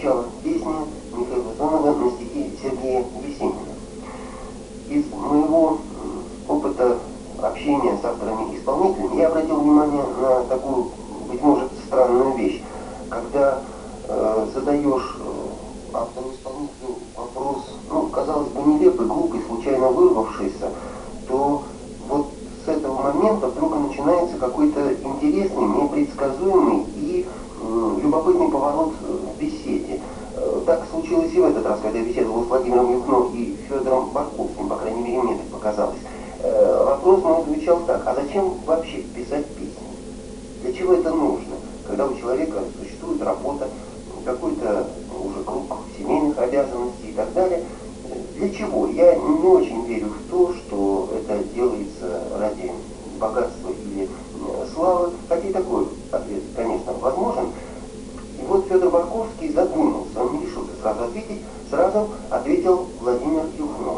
звучала песня Михаила Зонова на стихи Сергея Есенина. Из моего опыта общения с авторами-исполнителями я обратил внимание на такую, быть может, странную вещь. Когда задаешь автору-исполнителю вопрос, ну, казалось бы, нелепый, глупый, случайно вырвавшийся, то вот с этого момента вдруг начинается какой-то интересный, непредсказуемый и любопытный поворот в беседе. Так случилось и в этот раз, когда я беседовал с Владимиром Юхно и Федором Барковским, по крайней мере, мне так показалось. Вопрос мой звучал так: а зачем вообще писать песни? Для чего это нужно? Когда у человека существует работа, какой-то уже круг семейных обязанностей и так далее. Для чего? Я не очень верю в то, что это делается ради богатства или славы. Хотя и такой ответ, конечно, возможен. И вот Федор Барковский задумался, он не решился сразу ответить, сразу ответил Владимир Юхно.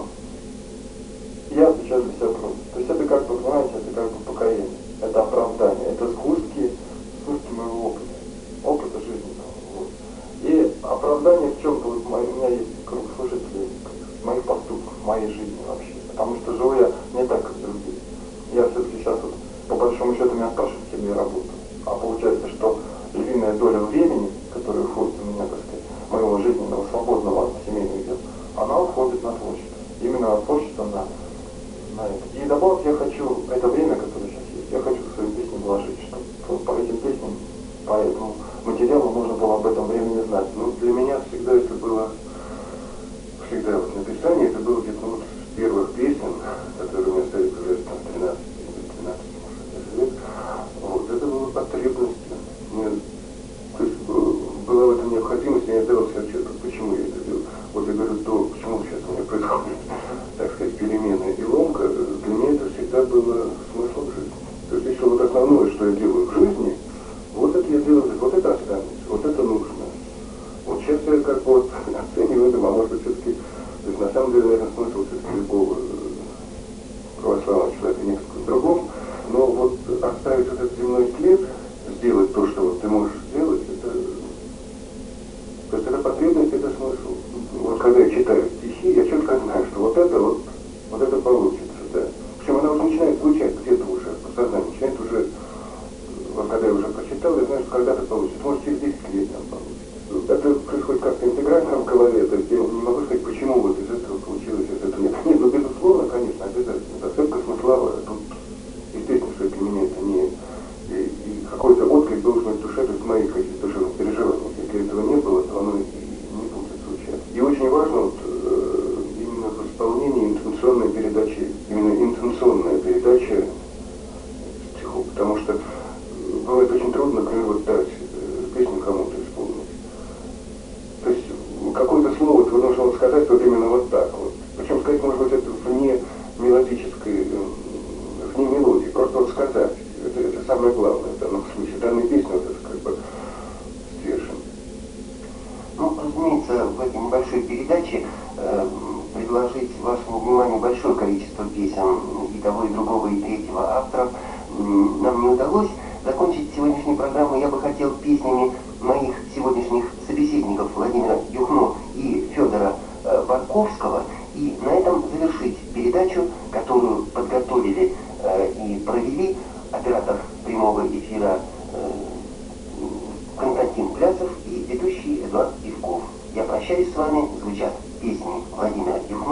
Я отвечаю за себя просто. То есть это как бы, понимаете, это как бы покаяние, это оправдание, это сгустки моего опыта жизненного. Вот. И оправдание в чем-то, вот у меня есть круг слушателей, моих поступков, моей жизни вообще. Потому что живу я не так, как другие. Я все-таки сейчас вот, по большому счету, меня спрашивают, кем я работаю. А получается, что львиная доля времени, которая уходит у меня, так сказать, моего жизненного, свободного от семейных дел, она уходит на творчество. Именно на творчество, на это. И добавок я хочу, это время, которое сейчас есть, я хочу в свою песню вложить, чтобы по этим песням, по этому материалу можно было об этом времени знать. Но для меня всегда это было, всегда вот написание, это было где-то вот с первых песен, которые у меня стали появляться там 13 лет. Вот, это было потребностью. То есть была в этом необходимость, я отдавал себе отчет, почему я это делаю. Вот я говорю, то почему сейчас у меня происходит, так сказать, перемены и ломка, для меня это всегда было смыслом жизни. То есть если вот основное, что я делаю в жизни, вот это я делаю, вот это останется, вот это нужно. Вот сейчас я как бы вот оцениваю, думаю, а может быть все-таки, то есть на самом деле, наверное, смысл все-таки любого православного человека несколько в другом, но вот оставить вот этот земной след, сделать то, что вот ты можешь сделать, то есть это потребность, это смысл. Вот когда я читаю стихи, я четко знаю, что вот это получится, да. Причем она уже начинает звучать где-то уже, подсознание начинает уже, вот когда я уже прочитал, я знаю, что когда-то получится, может через 10 лет там получится. Это происходит как-то интегрально в голове, то есть я не могу сказать, почему вот из этого получилось, из этого нет. Нет, ну безусловно, конечно, обязательно. Оценка смысла, тут естественно, что для меня это не... И какой-то отклик должен быть в душе, то есть моих каких-то душевных переживаний. Если этого не было, то оно и не будет звучать. И очень важно вот, именно в исполнении интенционной передачи, именно интенционная передача стихов, потому что бывает очень трудно, например, вот дать песню кому-то исполнить. То есть какое-то слово ты должен сказать вот именно вот так вот. Причем сказать, может быть, это вне мелодической, вне мелодии, просто вот сказать. Это самое главное в данном случае. Данная песня, вот это как бы стержень. Ну, разумеется, в этой небольшой передаче предложить вашему вниманию большое количество песен и того, и другого, и третьего авторов нам не удалось. Закончить сегодняшнюю программу я бы хотел песнями моих сегодняшних собеседников Владимира Юхно и Федора Барковского, и на этом завершить передачу, которую подготовили и провели оператор прямого эфира Константин Пляцев и ведущий Эдуард Ивков. Я прощаюсь с вами, звучат песни Владимира Юхно.